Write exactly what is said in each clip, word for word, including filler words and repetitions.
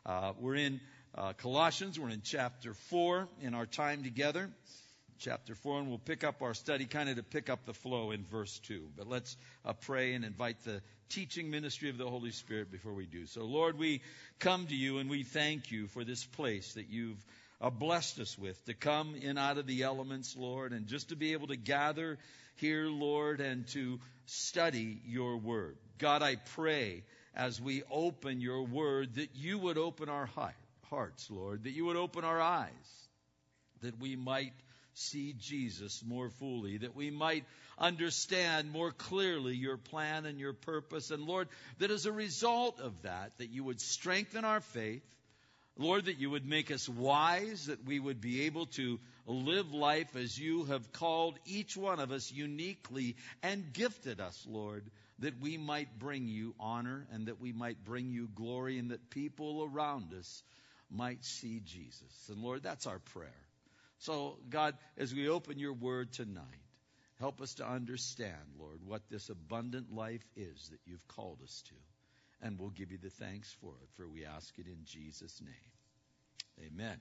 Uh, we're in uh, Colossians. We're in chapter four in our time together. Chapter four, and we'll pick up our study kind of to pick up the flow in verse two. But let's uh, pray and invite the teaching ministry of the Holy Spirit before we do. So, Lord, we come to you and we thank you for this place that you've uh, blessed us with, to come in out of the elements, Lord, and just to be able to gather here, Lord, and to study your word. God, I pray as we open your word that you would open our hearts, Lord, that you would open our eyes, that we might see Jesus more fully, that we might understand more clearly your plan and your purpose. And Lord, that as a result of that, that you would strengthen our faith. Lord, that you would make us wise, that we would be able to live life as you have called each one of us uniquely and gifted us, Lord, that we might bring you honor and that we might bring you glory and that people around us might see Jesus. And Lord, that's our prayer. So, God, as we open your word tonight, help us to understand, Lord, what this abundant life is that you've called us to. And we'll give you the thanks for it, for we ask it in Jesus' name. Amen.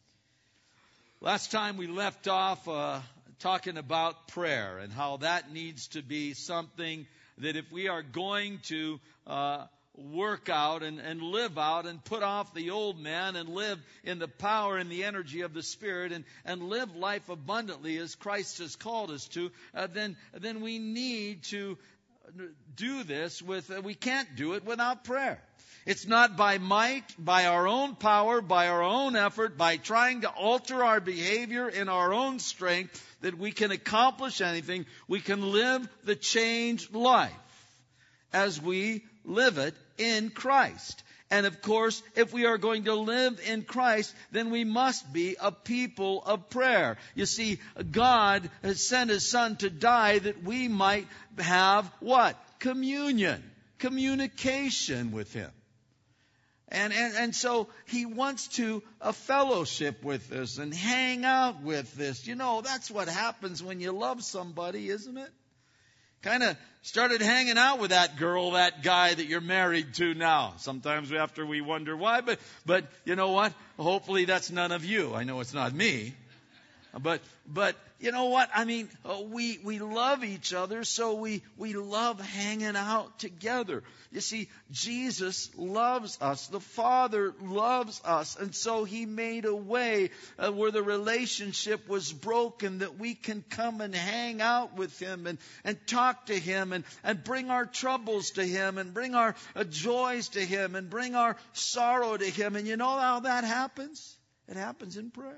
Last time we left off uh, talking about prayer and how that needs to be something that if we are going to uh work out and, and live out and put off the old man and live in the power and the energy of the Spirit and, and live life abundantly as Christ has called us to, uh, then, then we need to do this with, uh, we can't do it without prayer. It's not by might, by our own power, by our own effort, by trying to alter our behavior in our own strength that we can accomplish anything. We can live the changed life as we live it in Christ. And of course, if we are going to live in Christ, then we must be a people of prayer. You see, God has sent His Son to die that we might have what? Communion. Communication with Him. And, and, and so He wants to a fellowship with us and hang out with us. You know, that's what happens when you love somebody, isn't it? Kind of started hanging out with that girl, that guy that you're married to now. Sometimes after we wonder why, but, but you know what? Hopefully that's none of you. I know it's not me. But, but you know what? I mean, we, we love each other, so we, we love hanging out together. You see, Jesus loves us. The Father loves us. And so He made a way uh, where the relationship was broken that we can come and hang out with Him and, and talk to Him and, and bring our troubles to Him and bring our uh, joys to Him and bring our sorrow to Him. And you know how that happens? It happens in prayer.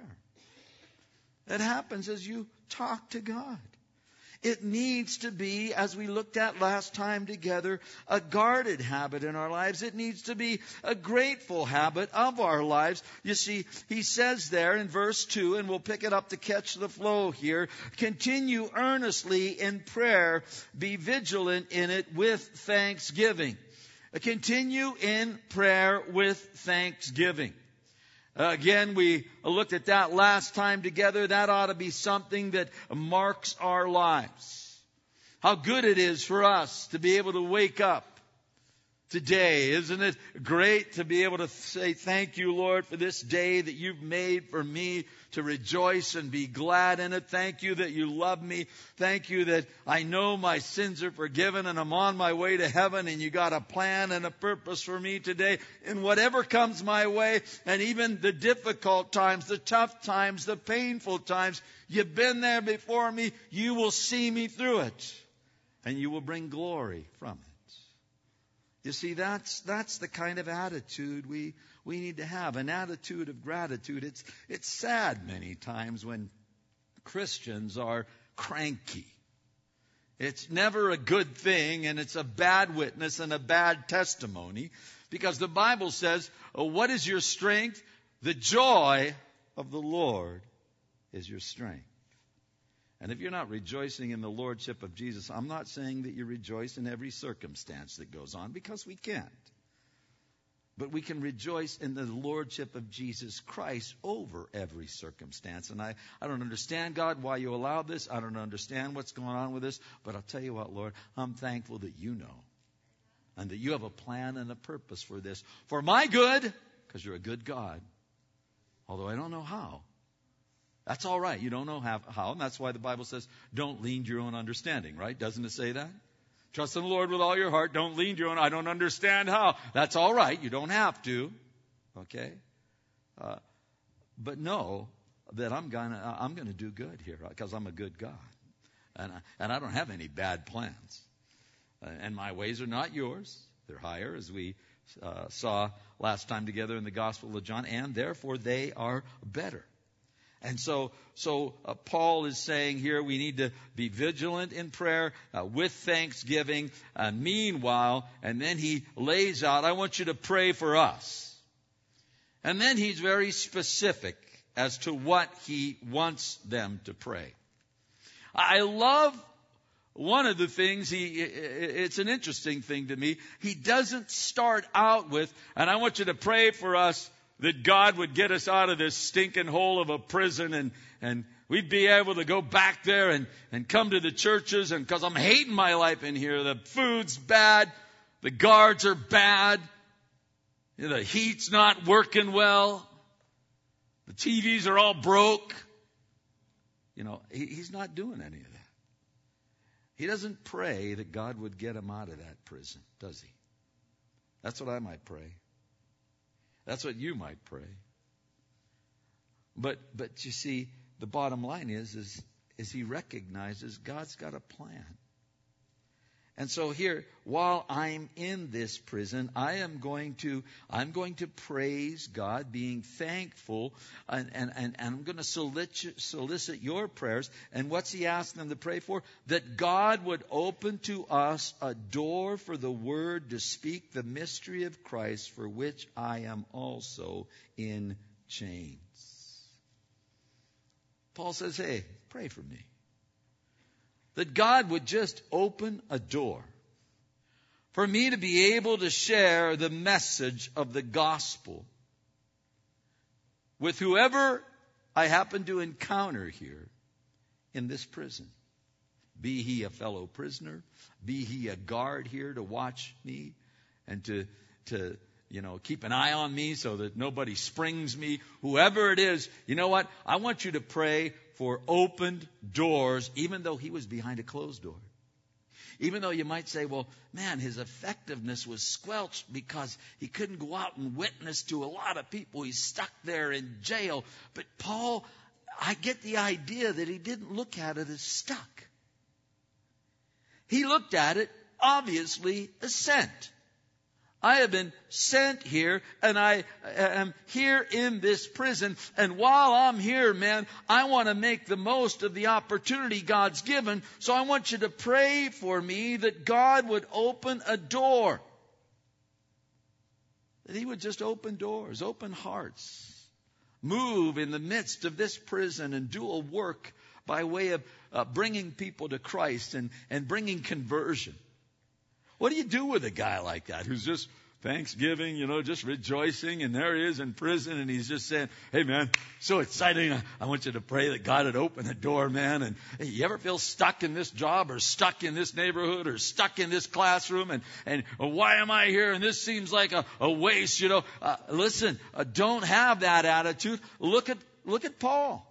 It happens as you talk to God. It needs to be, as we looked at last time together, a guarded habit in our lives. It needs to be a grateful habit of our lives. You see, he says there in verse two, and we'll pick it up to catch the flow here, continue earnestly in prayer, be vigilant in it with thanksgiving. Continue in prayer with thanksgiving. Uh, again, we looked at that last time together. That ought to be something that marks our lives. How good it is for us to be able to wake up today. Isn't it great to be able to say, thank you, Lord, for this day that you've made for me to rejoice and be glad in it. Thank you that you love me. Thank you that I know my sins are forgiven and I'm on my way to heaven and you got a plan and a purpose for me today. And whatever comes my way, and even the difficult times, the tough times, the painful times, you've been there before me. You will see me through it and you will bring glory from it. You see, that's that's the kind of attitude we we need to have, an attitude of gratitude. It's it's sad many times when Christians are cranky. It's never a good thing, and it's a bad witness and a bad testimony, because the Bible says, oh, what is your strength? The joy of the Lord is your strength. And if you're not rejoicing in the Lordship of Jesus, I'm not saying that you rejoice in every circumstance that goes on, because we can't. But we can rejoice in the Lordship of Jesus Christ over every circumstance. And I, I don't understand, God, why you allow this. I don't understand what's going on with this. But I'll tell you what, Lord, I'm thankful that you know. And that you have a plan and a purpose for this. For my good, because you're a good God. Although I don't know how. That's all right. You don't know how, and that's why the Bible says, don't lean to your own understanding, right? Doesn't it say that? Trust in the Lord with all your heart. Don't lean to your own. I don't understand how. That's all right. You don't have to. Okay? Uh, but know that I'm gonna I'm gonna do good here because I'm a good God, and I, and I don't have any bad plans, uh, and my ways are not yours. They're higher, as we uh, saw last time together in the Gospel of John, and therefore they are better. And so, so uh, Paul is saying here we need to be vigilant in prayer uh, with thanksgiving. Uh, meanwhile, and then he lays out, I want you to pray for us. And then he's very specific as to what he wants them to pray. I love one of the things he, it's an interesting thing to me. He doesn't start out with, and I want you to pray for us that God would get us out of this stinking hole of a prison and, and we'd be able to go back there and, and come to the churches. And because I'm hating my life in here, the food's bad, the guards are bad, you know, the heat's not working well, the T Vs are all broke. You know, he, he's not doing any of that. He doesn't pray that God would get him out of that prison, does he? That's what I might pray. That's what you might pray. But but you see, the bottom line is, is, is he recognizes God's got a plan. And so here, while I'm in this prison, I am going to, I'm going to praise God, being thankful, and, and, and, and I'm going to solicit, solicit your prayers. And what's he asking them to pray for? That God would open to us a door for the word to speak the mystery of Christ, for which I am also in chains. Paul says, hey, pray for me. That God would just open a door for me to be able to share the message of the gospel with whoever I happen to encounter here in this prison. Be he a fellow prisoner, be he a guard here to watch me and to, to you know, keep an eye on me so that nobody springs me. Whoever it is, you know what? I want you to pray for opened doors, even though he was behind a closed door. Even though you might say, well, man, his effectiveness was squelched because he couldn't go out and witness to a lot of people. He's stuck there in jail. But Paul, I get the idea that he didn't look at it as stuck. He looked at it, obviously, as sent. I have been sent here, and I am here in this prison. And while I'm here, man, I want to make the most of the opportunity God's given. So I want you to pray for me that God would open a door. That he would just open doors, open hearts. Move in the midst of this prison and do a work by way of uh, bringing people to Christ and, and bringing conversion. What do you do with a guy like that who's just Thanksgiving, you know, just rejoicing, and there he is in prison, and he's just saying, hey, man, so exciting. I, I want you to pray that God would open the door, man. And hey, you ever feel stuck in this job or stuck in this neighborhood or stuck in this classroom? And, and well, why am I here? And this seems like a, a waste, you know. Uh, listen, uh, don't have that attitude. Look at, look at Paul.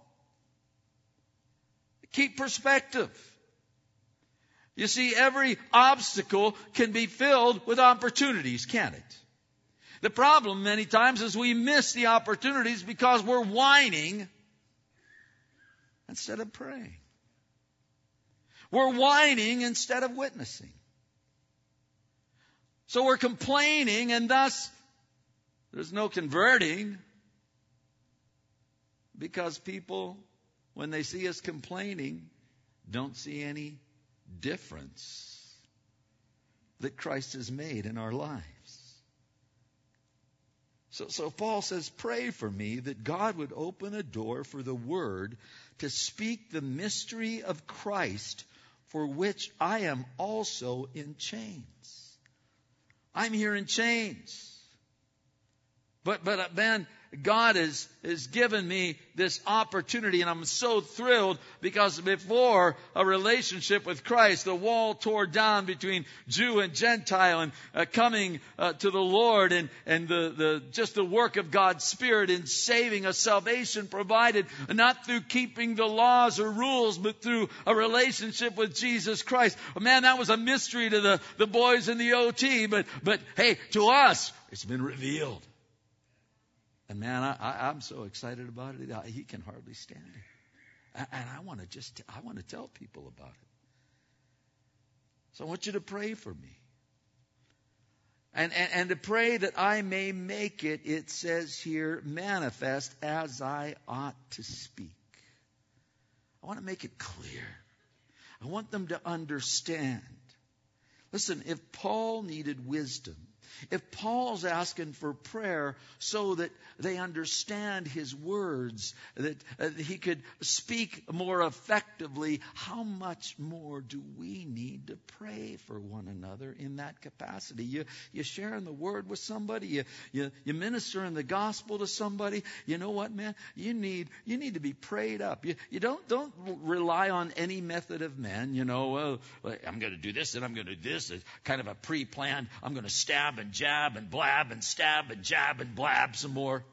Keep perspective. You see, every obstacle can be filled with opportunities, can't it? The problem many times is we miss the opportunities because we're whining instead of praying. We're whining instead of witnessing. So we're complaining, and thus there's no converting, because people, when they see us complaining, don't see any difference that Christ has made in our lives. So, so Paul says, pray for me that God would open a door for the word to speak the mystery of Christ, for which I am also in chains. I'm here in chains. But, but man, God has, has given me this opportunity, and I'm so thrilled because before a relationship with Christ, the wall tore down between Jew and Gentile, and uh, coming uh, to the Lord, and, and the, the just the work of God's Spirit in saving us, salvation provided not through keeping the laws or rules, but through a relationship with Jesus Christ. Man, that was a mystery to the, the boys in the O T, but, but hey, to us, it's been revealed. And man, I, I, I'm so excited about it. I, he can hardly stand it. And, and I want to just, I want to tell people about it. So I want you to pray for me. And, and, and to pray that I may make it, it says here, manifest as I ought to speak. I want to make it clear. I want them to understand. Listen, if Paul needed wisdom, if Paul's asking for prayer so that they understand his words, that uh, he could speak more effectively, how much more do we need to pray for one another in that capacity? You, you sharing the word with somebody, you, you, you ministering the gospel to somebody. You know what, man? You need you need to be prayed up. You, you don't don't rely on any method of man. You know, well, I'm going to do this and I'm going to do this. It's kind of a pre-planned. I'm going to stab and jab and blab and stab and jab and blab some more.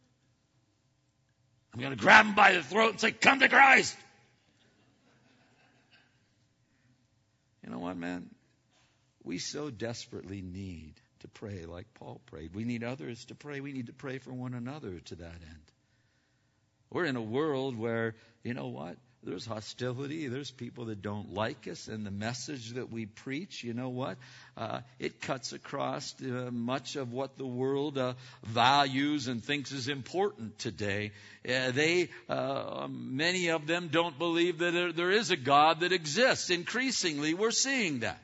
I'm going to grab him by the throat and say, come to Christ. You know what, man? We so desperately need to pray like Paul prayed. We need others to pray. We need to pray for one another to that end. We're in a world where, you know what? There's hostility. There's people that don't like us. And the message that we preach, you know what? Uh, it cuts across uh, much of what the world uh, values and thinks is important today. Uh, they, uh, many of them don't believe that there, there is a God that exists. Increasingly, we're seeing that.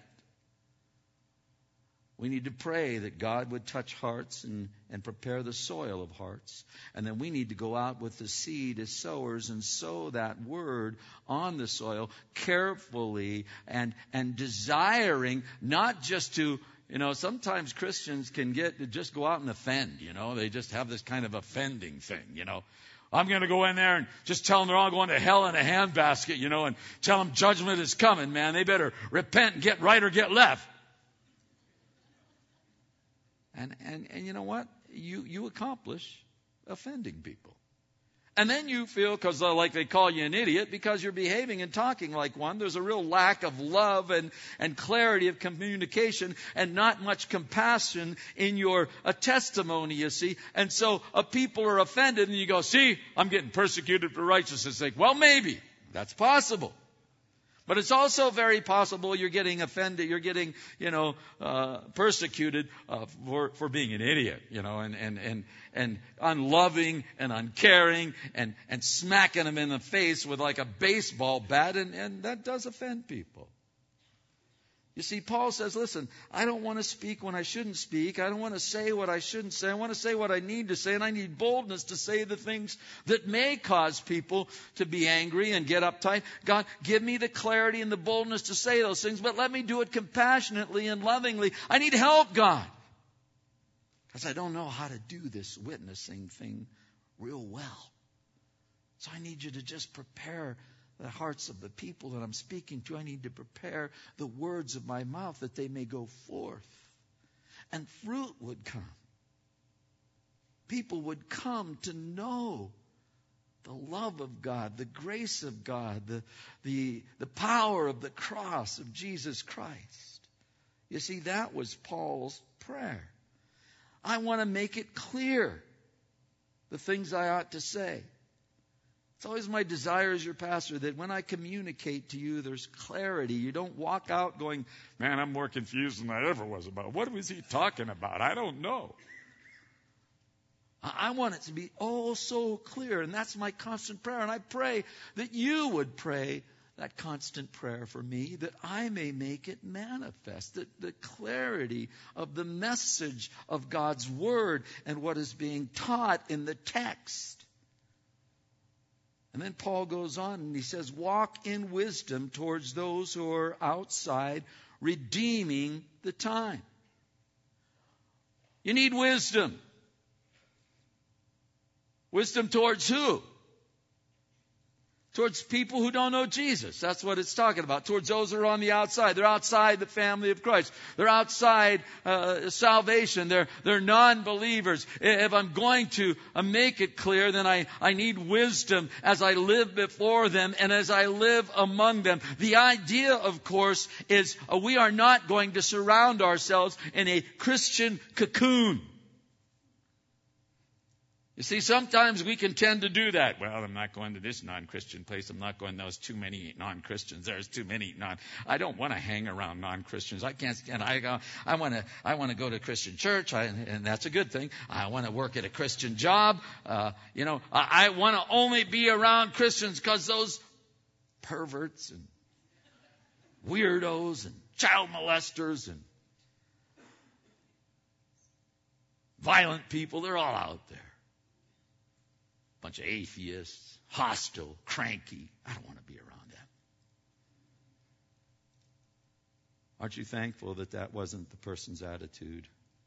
We need to pray that God would touch hearts and, and prepare the soil of hearts. And then we need to go out with the seed as sowers and sow that word on the soil carefully and, and desiring not just to, you know, sometimes Christians can get to just go out and offend, you know. They just have this kind of offending thing, you know. I'm going to go in there and just tell them they're all going to hell in a handbasket, you know, and tell them judgment is coming, man. They better repent and get right or get left. And, and, and you know what? You, you accomplish offending people. And then you feel, because uh, like they call you an idiot, because you're behaving and talking like one. There's a real lack of love and, and clarity of communication and not much compassion in your uh, testimony, you see. And so uh, people are offended and you go, see, I'm getting persecuted for righteousness' sake. Well, maybe. That's possible. But it's also very possible you're getting offended, you're getting, you know, uh, persecuted uh, for, for being an idiot, you know, and, and, and, and unloving and uncaring and, and smacking them in the face with like a baseball bat, and, and that does offend people. You see, Paul says, listen, I don't want to speak when I shouldn't speak. I don't want to say what I shouldn't say. I want to say what I need to say, and I need boldness to say the things that may cause people to be angry and get uptight. God, give me the clarity and the boldness to say those things, but let me do it compassionately and lovingly. I need help, God, because I don't know how to do this witnessing thing real well. So I need you to just prepare the hearts of the people that I'm speaking to. I need to prepare the words of my mouth that they may go forth and fruit would come. People would come to know the love of God, the grace of God, the, the, the power of the cross of Jesus Christ. You see, that was Paul's prayer. I want to make it clear the things I ought to say. It's always my desire as your pastor that when I communicate to you, there's clarity. You don't walk out going, man, I'm more confused than I ever was about. What was he talking about? I don't know. I want it to be oh so clear, and that's my constant prayer. And I pray that you would pray that constant prayer for me, that I may make it manifest, that the clarity of the message of God's Word and what is being taught in the text. And then Paul goes on and he says, walk in wisdom towards those who are outside, redeeming the time. You need wisdom. Wisdom towards who? Towards people who don't know Jesus. That's what it's talking about. Towards those who are on the outside. They're outside the family of Christ. They're outside uh, salvation. They're, they're non-believers. If I'm going to uh, make it clear, then I, I need wisdom as I live before them and as I live among them. The idea, of course, is uh, we are not going to surround ourselves in a Christian cocoon. You see, sometimes we can tend to do that. Well, I'm not going to this non-Christian place. I'm not going to those too many non-Christians. There's too many non. I don't want to hang around non-Christians. I can't stand. I go. I want to. I want to go to a Christian church, I, and that's a good thing. I want to work at a Christian job. Uh, you know, I, I want to only be around Christians because those perverts and weirdos and child molesters and violent people, they're all out there. Bunch of atheists, hostile, cranky. I don't want to be around them. Aren't you thankful that that wasn't the person's attitude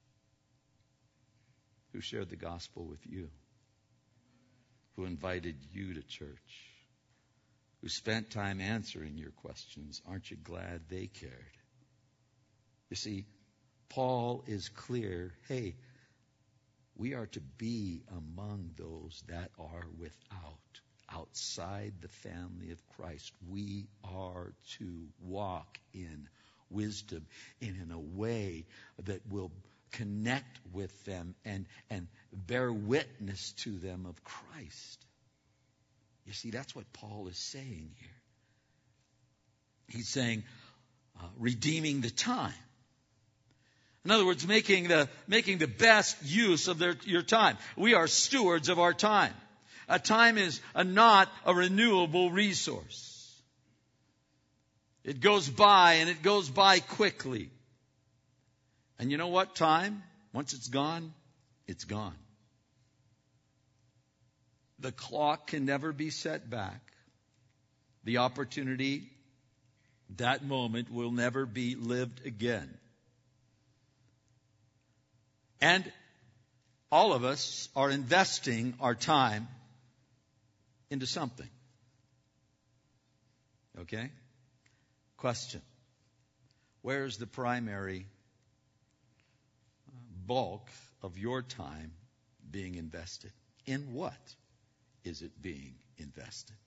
who shared the gospel with you, who invited you to church, who spent time answering your questions? Aren't you glad they cared? You see, Paul is clear. Hey, we are to be among those that are without, outside the family of Christ. We are to walk in wisdom and in a way that will connect with them and, and bear witness to them of Christ. You see, that's what Paul is saying here. He's saying, uh, redeeming the time. In other words, making the, making the best use of their, your time. We are stewards of our time. A time is a, not a renewable resource. It goes by, and it goes by quickly. And you know what? Time, once it's gone, it's gone. The clock can never be set back. The opportunity, that moment, will never be lived again. And all of us are investing our time into something. Okay? Question. Where's the primary bulk of your time being invested? In what is it being invested?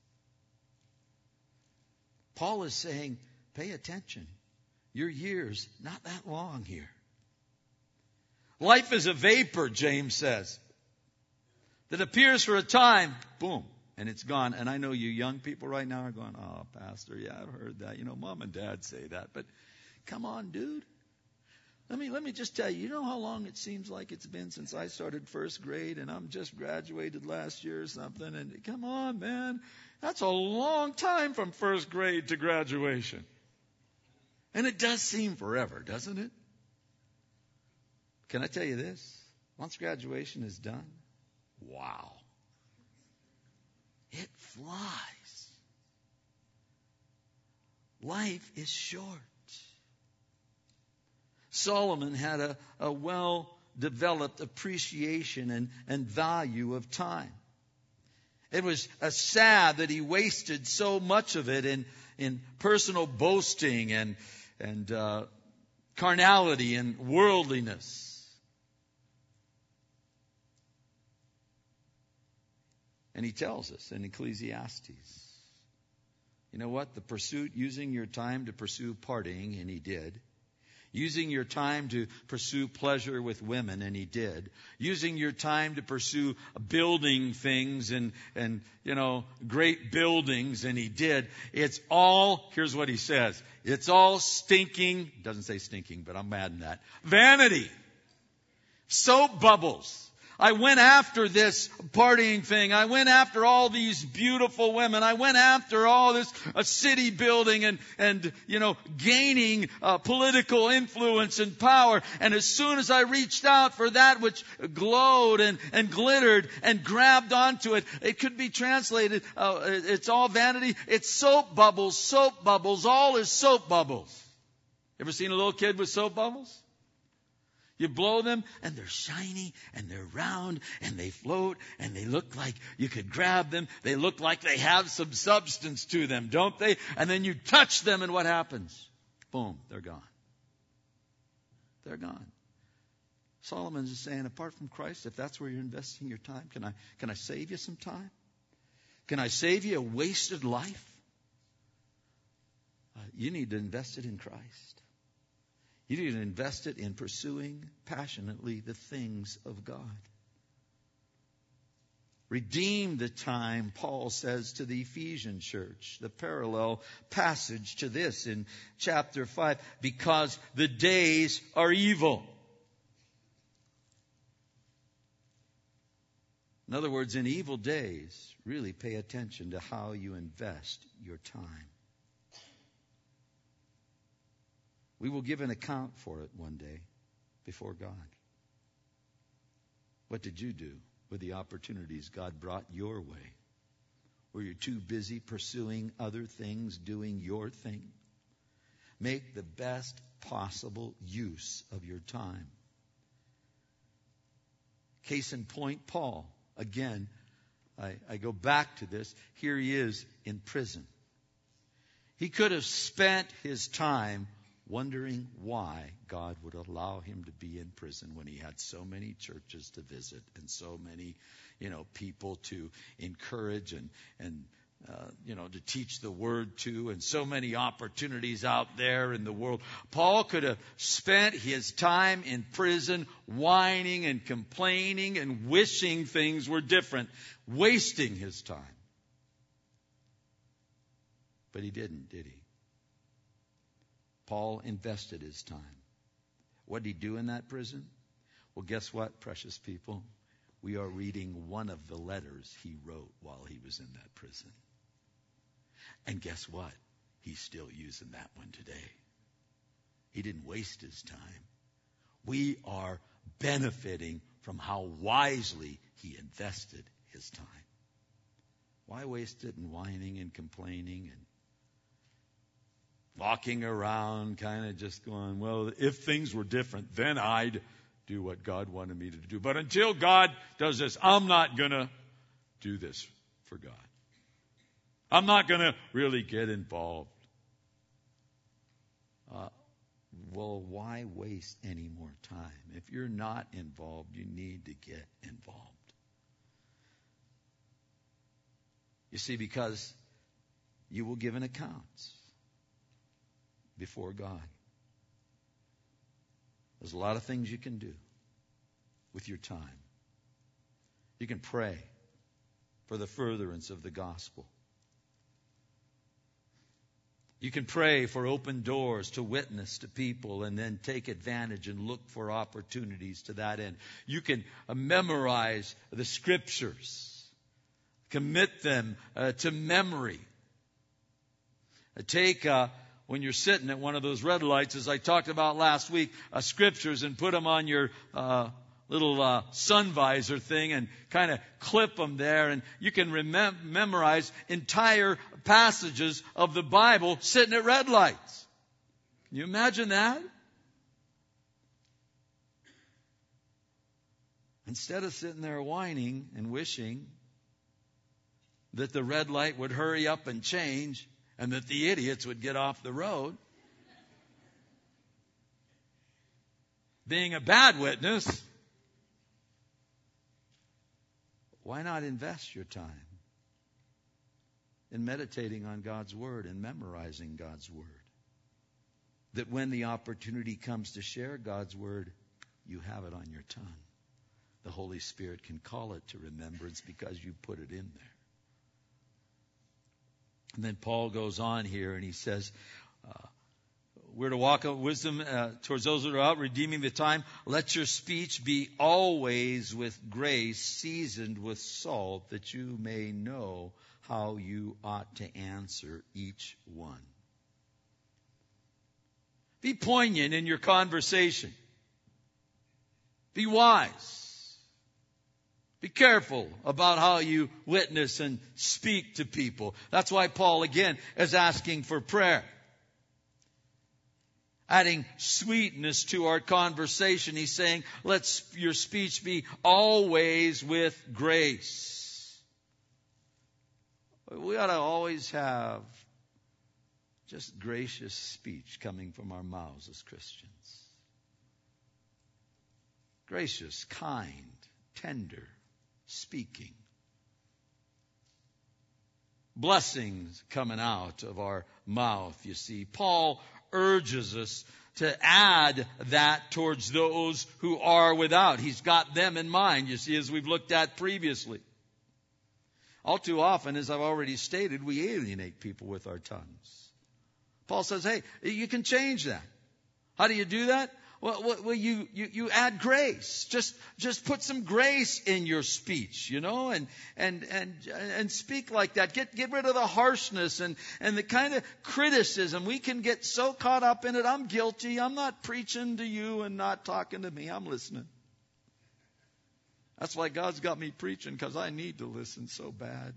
Paul is saying, pay attention. Your year's not that long here. Life is a vapor, James says, that appears for a time, boom, and it's gone. And I know you young people right now are going, oh, Pastor, yeah, I've heard that. You know, Mom and Dad say that. But come on, dude. Let me let me just tell you, you know how long it seems like it's been since I started first grade, and I'm just graduated last year or something. And come on, man. That's a long time from first grade to graduation. And it does seem forever, doesn't it? Can I tell you this? Once graduation is done, wow. It flies. Life is short. Solomon had a, a well-developed appreciation and, and value of time. It was uh, sad that he wasted so much of it in, in personal boasting and, and uh, carnality and worldliness. And he tells us in Ecclesiastes, you know what? The pursuit, using your time to pursue partying, and he did. Using your time to pursue pleasure with women, and he did. Using your time to pursue building things and, and, you know, great buildings, and he did. It's all, here's what he says, it's all stinking, doesn't say stinking, but I'm mad at that, vanity. Soap bubbles. I went after this partying thing. I went after all these beautiful women. I went after all this uh, city building and, and, you know, gaining uh, political influence and power. And as soon as I reached out for that which glowed and, and glittered and grabbed onto it, it could be translated, uh, it's all vanity. It's soap bubbles, soap bubbles. All is soap bubbles. Ever seen a little kid with soap bubbles? You blow them, and they're shiny, and they're round, and they float, and they look like you could grab them. They look like they have some substance to them, don't they? And then you touch them, and what happens? Boom, they're gone. They're gone. Solomon is saying, apart from Christ, if that's where you're investing your time, can I, can I save you some time? Can I save you a wasted life? Uh, you need to invest it in Christ. You need to invest it in pursuing passionately the things of God. Redeem the time, Paul says to the Ephesian church. The parallel passage to this in chapter five. Because the days are evil. In other words, in evil days, really pay attention to how you invest your time. We will give an account for it one day before God. What did you do with the opportunities God brought your way? Were you too busy pursuing other things, doing your thing? Make the best possible use of your time. Case in point, Paul. Again, I, I go back to this. Here he is in prison. He could have spent his time wondering why God would allow him to be in prison when he had so many churches to visit and so many, you know, people to encourage and, and uh, you know, to teach the word to, and so many opportunities out there in the world. Paul could have spent his time in prison whining and complaining and wishing things were different, wasting his time. But he didn't, did he? Paul invested his time. What did he do in that prison? Well, guess what, precious people? We are reading one of the letters he wrote while he was in that prison. And guess what? He's still using that one today. He didn't waste his time. We are benefiting from how wisely he invested his time. Why waste it in whining and complaining and walking around, kind of just going, well, if things were different, then I'd do what God wanted me to do. But until God does this, I'm not going to do this for God. I'm not going to really get involved. Uh, well, why waste any more time? If you're not involved, you need to get involved. You see, because you will give an account before God. There's a lot of things you can do with your time. You can pray for the furtherance of the gospel. You can pray for open doors to witness to people and then take advantage and look for opportunities to that end. You can uh, memorize the scriptures, commit them uh, to memory. Uh, take, uh, when you're sitting at one of those red lights, as I talked about last week, uh, scriptures and put them on your uh, little uh, sun visor thing and kind of clip them there. And you can remem- memorize entire passages of the Bible sitting at red lights. Can you imagine that? Instead of sitting there whining and wishing that the red light would hurry up and change and that the idiots would get off the road, being a bad witness, why not invest your time in meditating on God's Word and memorizing God's Word? That when the opportunity comes to share God's Word, you have it on your tongue. The Holy Spirit can call it to remembrance because you put it in there. And then Paul goes on here and he says, uh, we're to walk out wisdom uh, towards those that are out, redeeming the time. Let your speech be always with grace, seasoned with salt, that you may know how you ought to answer each one. Be poignant in your conversation. Be wise. Be careful about how you witness and speak to people. That's why Paul, again, is asking for prayer. adding sweetness to our conversation. He's saying, let your speech be always with grace. We ought to always have just gracious speech coming from our mouths as Christians. Gracious, kind, tender speaking. Blessings coming out of our mouth, you see. Paul urges us to add that towards those who are without. He's got them in mind, you see, as we've looked at previously. All too often, as I've already stated, we alienate people with our tongues. Paul says, hey, you can change that. How do you do that? Well, well you, you, you add grace. Just, just put some grace in your speech, you know, and, and, and, and speak like that. Get, get rid of the harshness and, and the kind of criticism. We can get so caught up in it. I'm guilty. I'm not preaching to you and not talking to me. I'm listening. That's why God's got me preaching, because I need to listen so bad.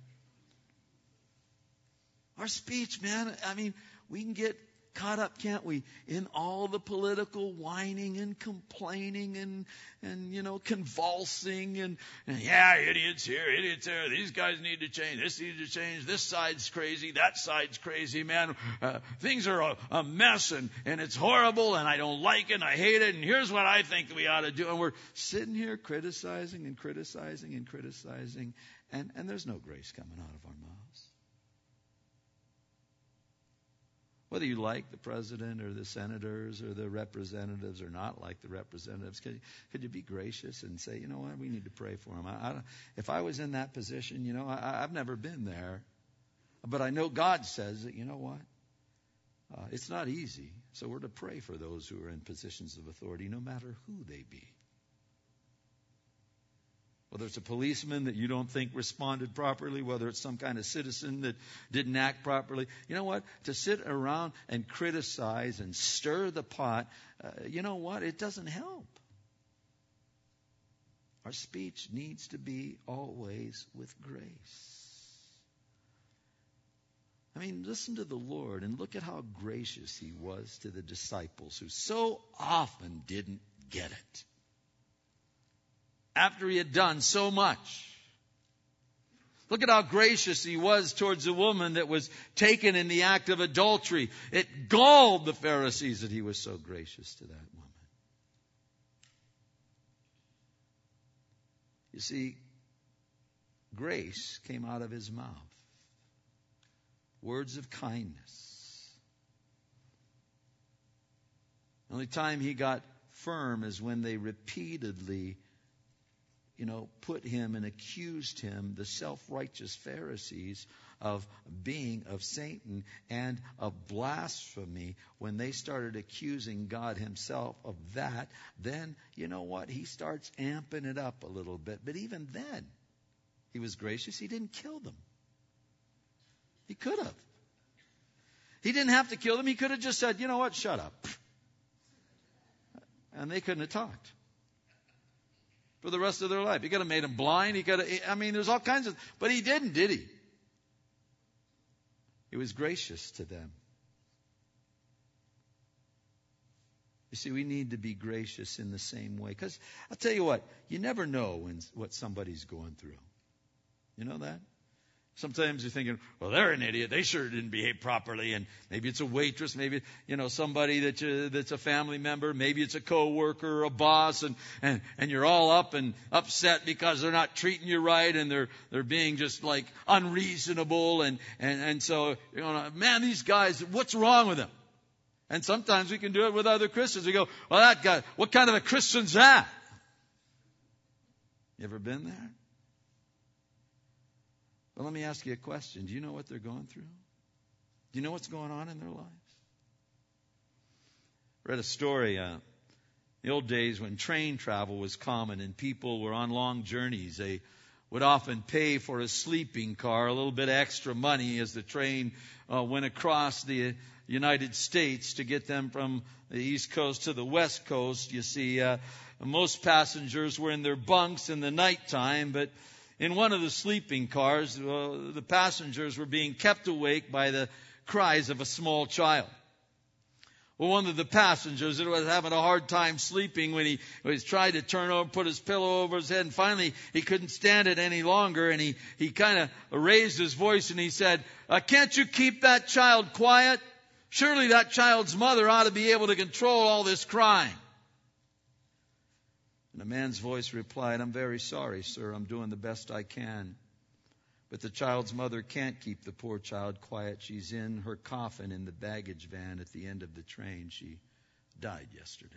Our speech, man, I mean, we can get caught up, can't we, in all the political whining and complaining and, and you know, convulsing and, and, yeah, idiots here, idiots there. These guys need to change. This needs to change. This side's crazy. That side's crazy, man. Uh, things are a, a mess and, and it's horrible and I don't like it and I hate it and here's what I think we ought to do. And we're sitting here criticizing and criticizing and criticizing and, and there's no grace coming out of our mouths. Whether you like the president or the senators or the representatives or not like the representatives, could you, could you be gracious and say, you know what, we need to pray for them. I, I, if I was in that position, you know, I, I've never been there. But I know God says that, you know what, uh, it's not easy. So we're to pray for those who are in positions of authority, no matter who they be. Whether it's a policeman that you don't think responded properly, whether it's some kind of citizen that didn't act properly. You know what? To sit around and criticize and stir the pot, uh, you know what? It doesn't help. Our speech needs to be always with grace. I mean, listen to the Lord and look at how gracious He was to the disciples who so often didn't get it. After He had done so much. Look at how gracious He was towards a woman that was taken in the act of adultery. It galled the Pharisees that He was so gracious to that woman. You see, grace came out of His mouth. Words of kindness. The only time He got firm is when they repeatedly you know, put Him and accused Him, the self-righteous Pharisees, of being of Satan and of blasphemy. When they started accusing God Himself of that, then, you know what? He starts amping it up a little bit. But even then, He was gracious. He didn't kill them. He could have. He didn't have to kill them. He could have just said, you know what? Shut up. And they couldn't have talked for the rest of their life. He could have made them blind. He could have, I mean, there's all kinds of, but He didn't, did He? He was gracious to them. You see, we need to be gracious in the same way. Because I'll tell you what, you never know when, what somebody's going through. You know that? Sometimes you're thinking, well, they're an idiot. They sure didn't behave properly. And maybe it's a waitress. Maybe, you know, somebody that you, that's a family member. Maybe it's a coworker or a boss. And, and, and you're all up and upset because they're not treating you right. And they're, they're being just like unreasonable. And, and, and so, you know, man, these guys, what's wrong with them? And sometimes we can do it with other Christians. We go, well, that guy, what kind of a Christian's that? You ever been there? Well, let me ask you a question. Do you know what they're going through? Do you know what's going on in their lives? I read a story, uh, the old days when train travel was common and people were on long journeys. They would often pay for a sleeping car, a little bit extra money as the train uh, went across the United States to get them from the East Coast to the West Coast. You see, uh, most passengers were in their bunks in the nighttime, but in one of the sleeping cars, uh, the passengers were being kept awake by the cries of a small child. Well, one of the passengers that was having a hard time sleeping when he was trying to turn over, put his pillow over his head, and finally he couldn't stand it any longer, and he, he kind of raised his voice and he said, uh, can't you keep that child quiet? Surely that child's mother ought to be able to control all this crying. And the man's voice replied, I'm very sorry, sir. I'm doing the best I can. But the child's mother can't keep the poor child quiet. She's in her coffin in the baggage van at the end of the train. She died yesterday.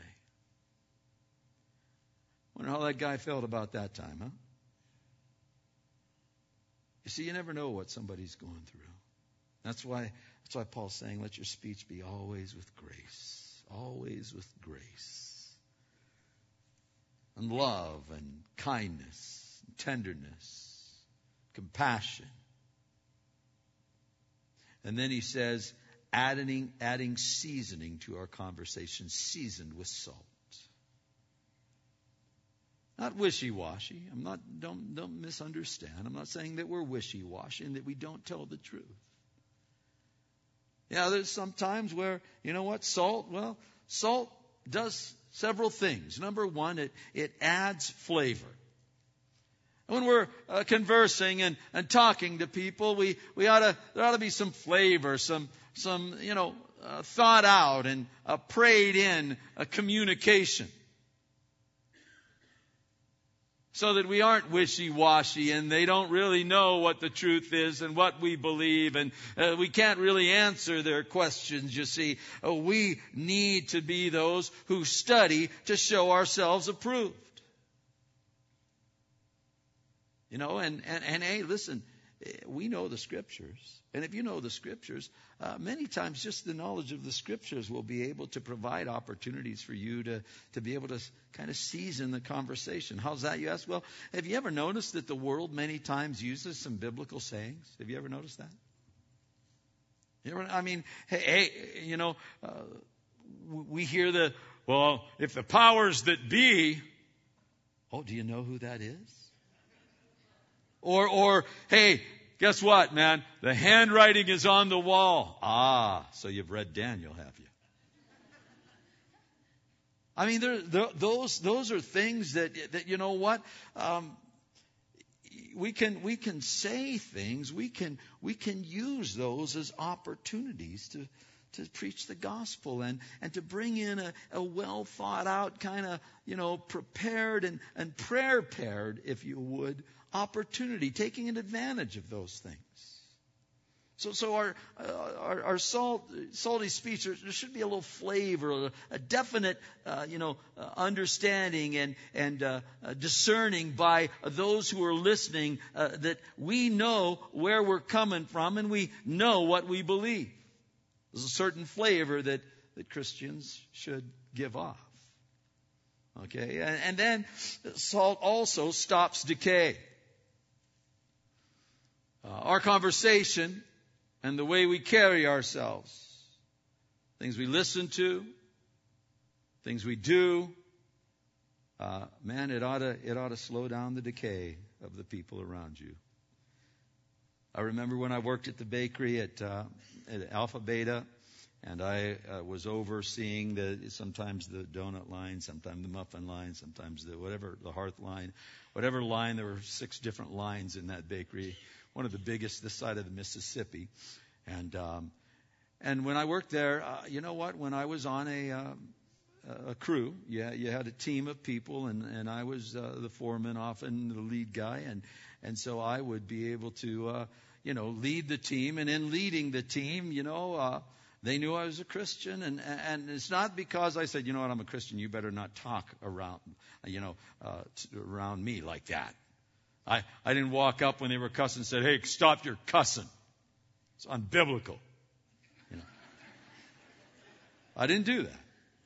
Wonder how that guy felt about that time, huh? You see, you never know what somebody's going through. That's why, that's why Paul's saying, let your speech be always with grace. Always with grace. And love and kindness and tenderness. Compassion. And then he says, adding, adding seasoning to our conversation, seasoned with salt. Not wishy-washy. I'm not, don't, don't misunderstand. I'm not saying that we're wishy-washy and that we don't tell the truth. Yeah, there's some times where, you know what, salt, well, salt does several things. Number one, it, it adds flavor. When we're uh, conversing and, and talking to people, we, we ought to, there ought to be some flavor, some, some, you know, uh, thought out and uh, prayed in uh, communication. So that we aren't wishy-washy and they don't really know what the truth is and what we believe, and uh, we can't really answer their questions, you see. Uh, we need to be those who study to show ourselves approved. You know, and, and, and hey, listen, we know the Scriptures. And if you know the Scriptures, uh, many times just the knowledge of the Scriptures will be able to provide opportunities for you to, to be able to kind of season the conversation. How's that, you ask? Well, have you ever noticed that the world many times uses some biblical sayings? Have you ever noticed that? You ever, I mean, hey, hey you know, uh, we hear the, well, if the powers that be, oh, do you know who that is? Or, or, hey, guess what, man? The handwriting is on the wall. Ah, so you've read Daniel, have you? I mean, there, there, those, those are things that, that you know what? Um, we can, we can say things. We can, we can use those as opportunities to, to preach the gospel and, and to bring in a, a well thought out kind of, you know, prepared and, and prayer paired, if you would, opportunity, taking an advantage of those things. So, so our, uh, our, our salt, salty speech, there, there should be a little flavor, a, a definite, uh, you know, uh, understanding and, and, uh, uh, discerning by those who are listening, uh, that we know where we're coming from and we know what we believe. There's a certain flavor that, that Christians should give off. Okay. And, and then salt also stops decay. Uh, our conversation and the way we carry ourselves, things we listen to, things we do, uh, man, it ought to it ought to slow down the decay of the people around you. I remember when I worked at the bakery at, uh, at Alpha Beta, and I uh, was overseeing the sometimes the donut line, sometimes the muffin line, sometimes the whatever the hearth line, whatever line. There were six different lines in that bakery. One of the biggest this side of the Mississippi. And um, and when I worked there, uh, you know what? When I was on a uh, a crew, yeah, you had a team of people, and, and I was uh, the foreman, often the lead guy, and and so I would be able to uh, you know lead the team. And in leading the team, you know, uh, they knew I was a Christian, and and it's not because I said, you know what, I'm a Christian, you better not talk around, you know, uh, around me like that. I, I didn't walk up when they were cussing and said, hey, stop your cussing. It's unbiblical. You know. I didn't do that.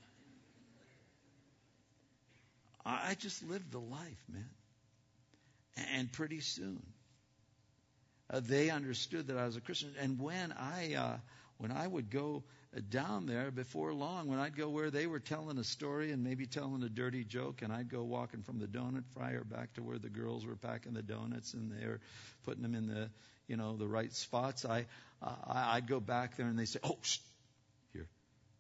I, I just lived the life, man. And pretty soon, uh, they understood that I was a Christian. And when I, uh, when I would go down there before long, when I'd go where they were telling a story and maybe telling a dirty joke, and I'd go walking from the donut fryer back to where the girls were packing the donuts and they were putting them in the, you know, the right spots. I, uh, I'd go back there and they say, "Oh, shh, here,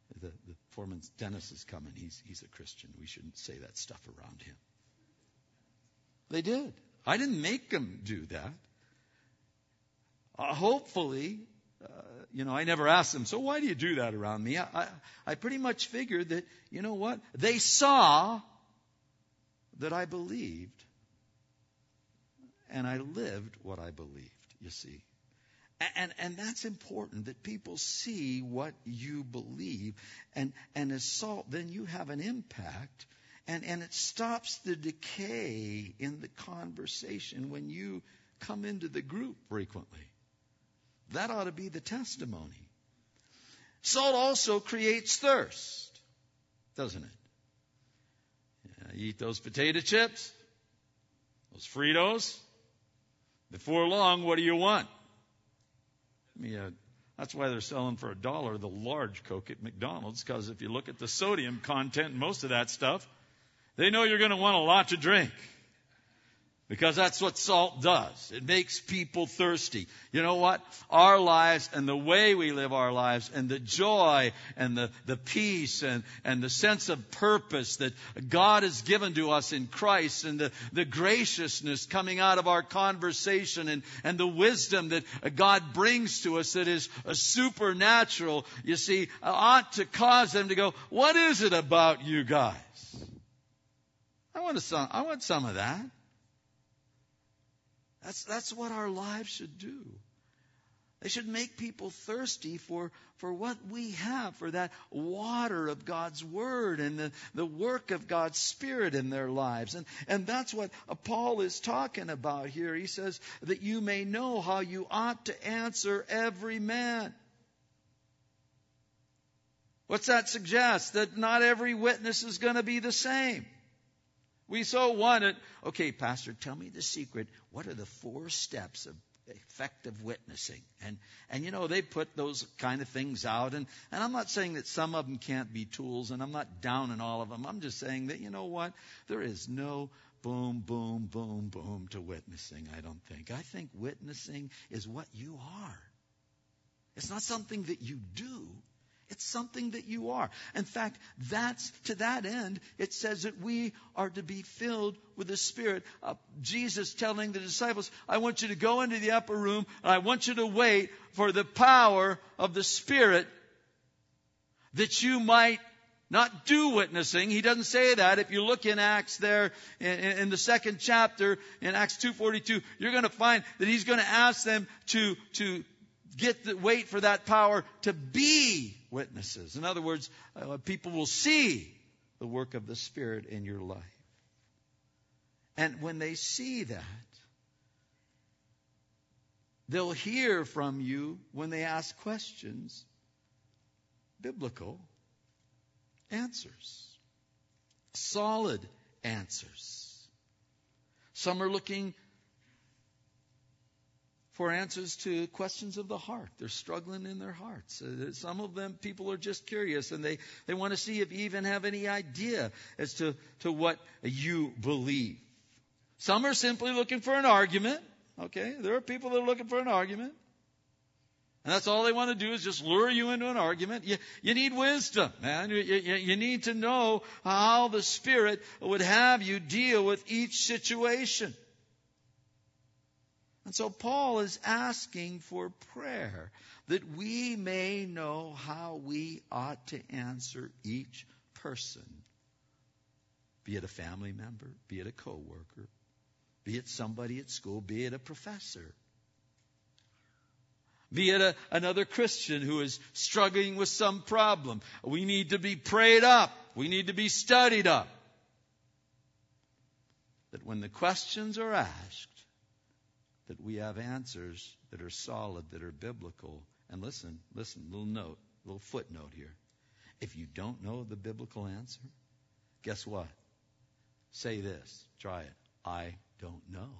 The, the foreman, Dennis, is coming. He's, he's a Christian. We shouldn't say that stuff around him. They did. I didn't make them do that. Uh, hopefully, uh, you know, I never asked them, so why do you do that around me? I, I, I pretty much figured that, you know what? They saw that I believed, and I lived what I believed, you see. And, and that's important, that people see what you believe. And, and as salt, then you have an impact. And, and it stops the decay in the conversation when you come into the group frequently. That ought to be the testimony. Salt also creates thirst, doesn't it? Yeah, you eat those potato chips, those Fritos. Before long, what do you want? Yeah, that's why they're selling for a dollar the large Coke at McDonald's, because if you look at the sodium content and most of that stuff, they know you're going to want a lot to drink. Because that's what salt does. It makes people thirsty. You know what? Our lives and the way we live our lives and the joy and the, the peace and, and the sense of purpose that God has given to us in Christ and the, the graciousness coming out of our conversation and, and the wisdom that God brings to us that is a supernatural, you see, ought to cause them to go, what is it about you guys? I want some, I want some of that. That's, that's what our lives should do. They should make people thirsty for, for what we have, for that water of God's Word and the, the work of God's Spirit in their lives. And, and that's what Paul is talking about here. He says that you may know how you ought to answer every man. What's that suggest? That not every witness is going to be the same. We so want it. Okay, Pastor, tell me the secret. What are the four steps of effective witnessing? And, and you know, they put those kind of things out. And, and I'm not saying that some of them can't be tools, and I'm not down on all of them. I'm just saying that, you know what? There is no boom, boom, boom, boom to witnessing, I don't think. I think witnessing is what you are. It's not something that you do. It's something that you are. In fact, that's to that end, it says that we are to be filled with the Spirit. Uh, Jesus telling the disciples, I want you to go into the upper room, and I want you to wait for the power of the Spirit that you might not do witnessing. He doesn't say that. If you look in Acts there, in, in the second chapter, in Acts two forty-two, you're going to find that he's going to ask them to, to get the, wait for that power to be witnesses. In other words, uh, people will see the work of the Spirit in your life. And when they see that, they'll hear from you when they ask questions, biblical answers, solid answers. Some are looking for answers to questions of the heart. They're struggling in their hearts. Uh, some of them, people are just curious, and they, they want to see if you even have any idea as to, to what you believe. Some are simply looking for an argument. Okay, there are people that are looking for an argument. And that's all they want to do is just lure you into an argument. You, you need wisdom, man. You, you, you need to know how the Spirit would have you deal with each situation. And so Paul is asking for prayer that we may know how we ought to answer each person. Be it a family member, be it a coworker, be it somebody at school, be it a professor. Be it a, another Christian who is struggling with some problem. We need to be prayed up. We need to be studied up. That when the questions are asked, that we have answers that are solid, that are biblical. And listen, listen, little note, little footnote here. If you don't know the biblical answer, guess what? Say this. Try it. I don't know.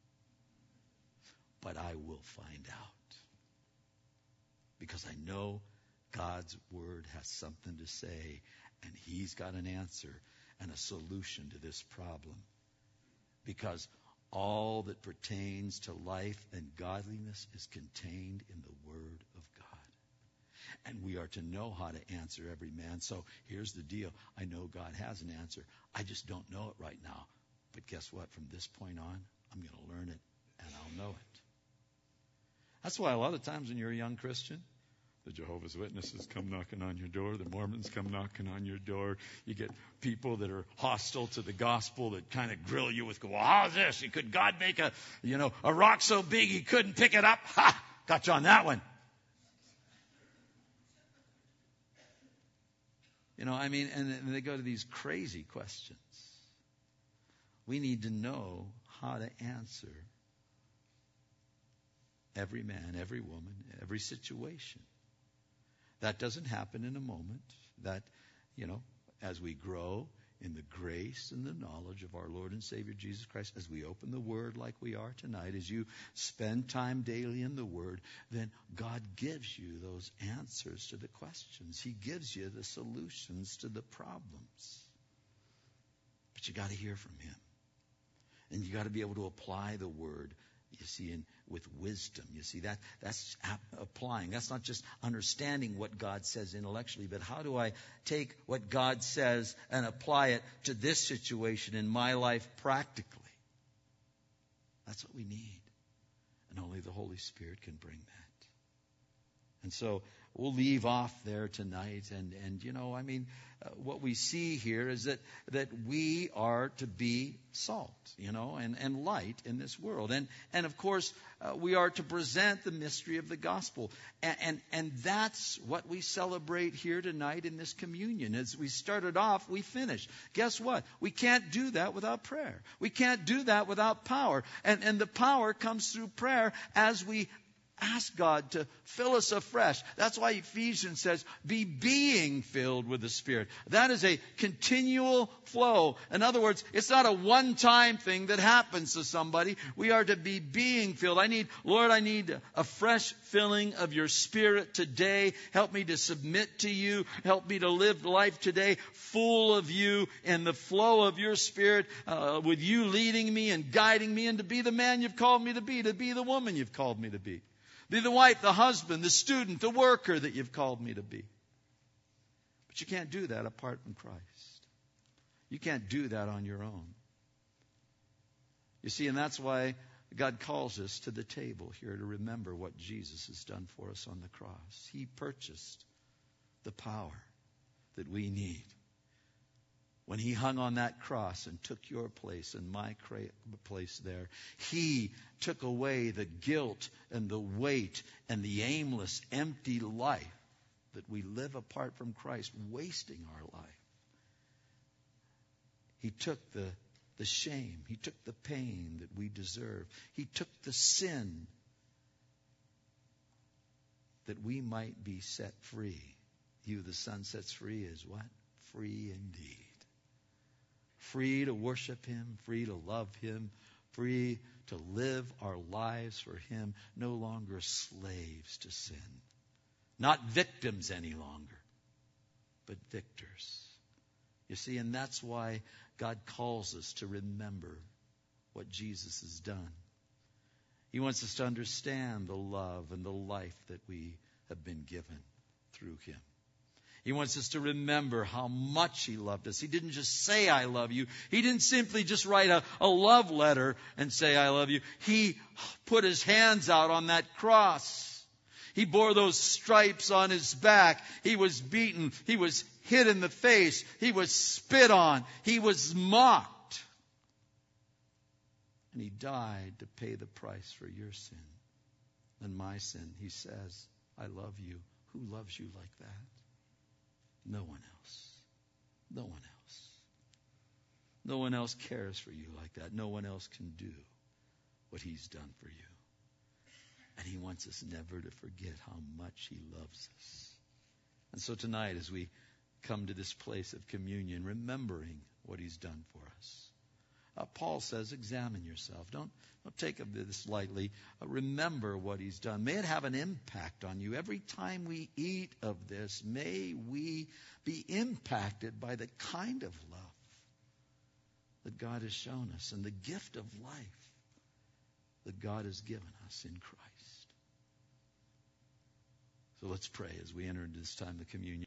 But I will find out. Because I know God's Word has something to say, and He's got an answer and a solution to this problem. Because all that pertains to life and godliness is contained in the Word of God. And we are to know how to answer every man. So here's the deal. I know God has an answer. I just don't know it right now. But guess what? From this point on, I'm going to learn it, and I'll know it. That's why a lot of times when you're a young Christian, the Jehovah's Witnesses come knocking on your door. The Mormons come knocking on your door. You get people that are hostile to the gospel that kind of grill you with, well, how's this? Could God make a, you know, a rock so big he couldn't pick it up? Ha! Got you on that one. You know, I mean, and they go to these crazy questions. We need to know how to answer every man, every woman, every situation. That doesn't happen in a moment. That, you know, as we grow in the grace and the knowledge of our Lord and Savior Jesus Christ, as we open the Word like we are tonight, as you spend time daily in the Word, then God gives you those answers to the questions. He gives you the solutions to the problems. But you got to hear from Him. And you got to be able to apply the Word, you see, in, with wisdom. You see, that that's ap- applying. That's not just understanding what God says intellectually, but how do I take what God says and apply it to this situation in my life practically? That's what we need. And only the Holy Spirit can bring that. And so we'll leave off there tonight. And, and you know, I mean, uh, what we see here is that, that we are to be salt, you know, and, and light in this world. And, and of course, uh, we are to present the mystery of the gospel. And, and, and that's what we celebrate here tonight in this communion. As we started off, we finished. Guess what? We can't do that without prayer. We can't do that without power. And, and the power comes through prayer as we ask God to fill us afresh. That's why Ephesians says, be being filled with the Spirit. That is a continual flow. In other words, it's not a one-time thing that happens to somebody. We are to be being filled. I need, Lord, I need a fresh filling of your Spirit today. Help me to submit to you. Help me to live life today full of you and the flow of your Spirit, uh, with you leading me and guiding me, and to be the man you've called me to be, to be the woman you've called me to be. Be the wife, the husband, the student, the worker that you've called me to be. But you can't do that apart from Christ. You can't do that on your own. You see, and that's why God calls us to the table here to remember what Jesus has done for us on the cross. He purchased the power that we need. When He hung on that cross and took your place and my place there, He took away the guilt and the weight and the aimless, empty life that we live apart from Christ, wasting our life. He took the, the shame. He took the pain that we deserve. He took the sin that we might be set free. He who the Son sets free is what? Free indeed. Free to worship Him, free to love Him, free to live our lives for Him, no longer slaves to sin. Not victims any longer, but victors. You see, and that's why God calls us to remember what Jesus has done. He wants us to understand the love and the life that we have been given through Him. He wants us to remember how much He loved us. He didn't just say, I love you. He didn't simply just write a, a love letter and say, I love you. He put His hands out on that cross. He bore those stripes on His back. He was beaten. He was hit in the face. He was spit on. He was mocked. And He died to pay the price for your sin and my sin. He says, I love you. Who loves you like that? No one else. No one else. No one else cares for you like that. No one else can do what He's done for you. And He wants us never to forget how much He loves us. And so tonight, as we come to this place of communion, remembering what He's done for us, uh, Paul says, examine yourself. Don't, don't take this lightly. Uh, remember what He's done. May it have an impact on you. Every time we eat of this, may we be impacted by the kind of love that God has shown us and the gift of life that God has given us in Christ. So let's pray as we enter into this time of communion.